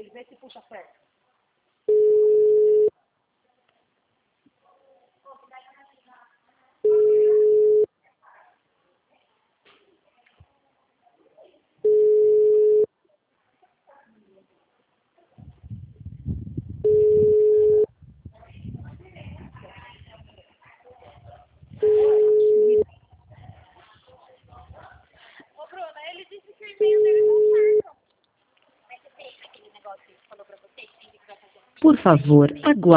ele, vê se puxa certo. Ô, Bruna, ele disse que o e-mail dele não certo. Mas você tem aquele negócio que ele falou pra você, que vai fazer Por favor, aguarde.